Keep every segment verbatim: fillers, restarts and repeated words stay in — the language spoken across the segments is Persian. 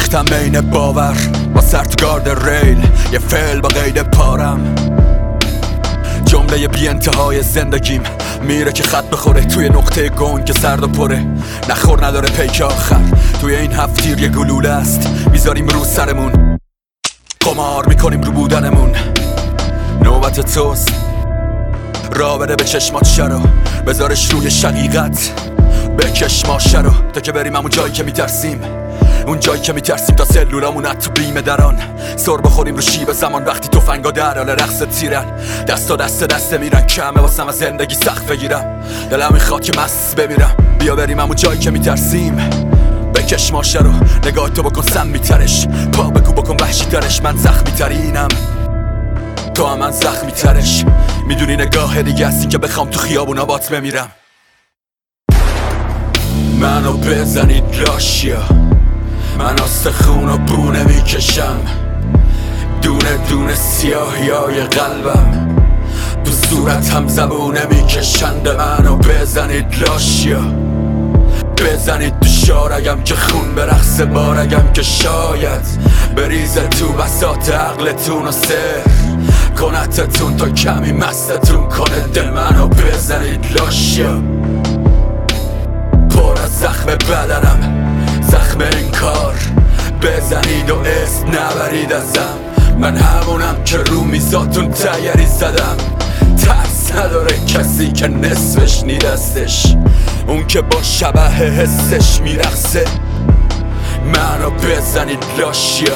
ریختم بین باور با سر تو گارد ریل، یه فعل با قید پارم. جمله بی انتهای زندگیم میره که خط بخوره توی نقطه گنگ که سرد و پره. نخور نداره پیک آخر، توی این هفتیر یه گلوله است میذاریم رو سرمون. قمار میکنیم رو بودنمون. نوبت توست، را بده به چشمات شرو، بذارش روی شقیقت، بکش ماشه رو تا که بریم همون جایی که میترسیم، اون جایی که میترسیم تا سلولامون از تو بیم دران. سر بخوریم رو شیب زمان وقتی تفنگا در حال رقص تیرن. دستا دست دست میرن، کمه واسم از زندگی سخت بگیرم. دلم میخواد که مست بمیرم. بیا بریم همون جایی که میترسیم، بکش ماشه رو، نگاه تو بکن سم میترش، پا بکو بکن وحشی ترش. من زخمی ترینم، تو هم من زخمی ترش. میدونی نگاه دیگه هستی که بخوام تو خیابون آبات بمیرم. منو بزنید لاشیا، من استخون و بونه میکشم، دونه دونه سیاهیای قلبم تو صورت هم زبونه میکشند. منو بزنید لاشیا، بزنید تو شارگم که خون برقص بارگم که شاید بریزه تو بساط عقلتون و سر کنتتون تا کمی مستتون کنه. دل منو بزنید لاشیا، پر از زخم بدنم، زخم این کار. بزنید و اسم نبرید ازم، من همونم که رو میزاتون تیری زدم. ترس نداره کسی که نصفش نی دستش، اون که با شبه حسش میرقصه. منو بزنید لاشیا،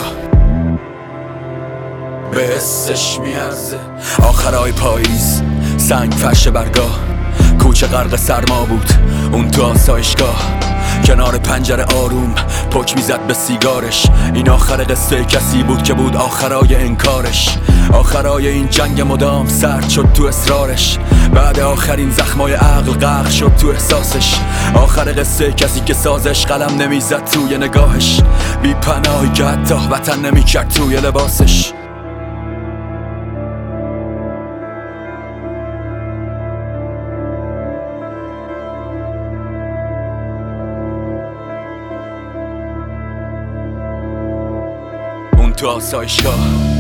به حسش میارزه. آخرای پاییز، سنگ فرش برگاه، کوچه غرق سرما بود اون تو آسایشگاه. کنار پنجره آروم پک میزد به سیگارش. این آخر قصه کسی بود که بود آخرای انکارش. آخرای این جنگ مدام سرد شد تو اصرارش. بعد آخرین زخمای عقل غرق شد تو احساسش. آخر قصه کسی که سازش قلم نمیزد توی نگاهش. بی پناهی که حتی وطن نمیکرد توی لباسش. تو آسایشگاه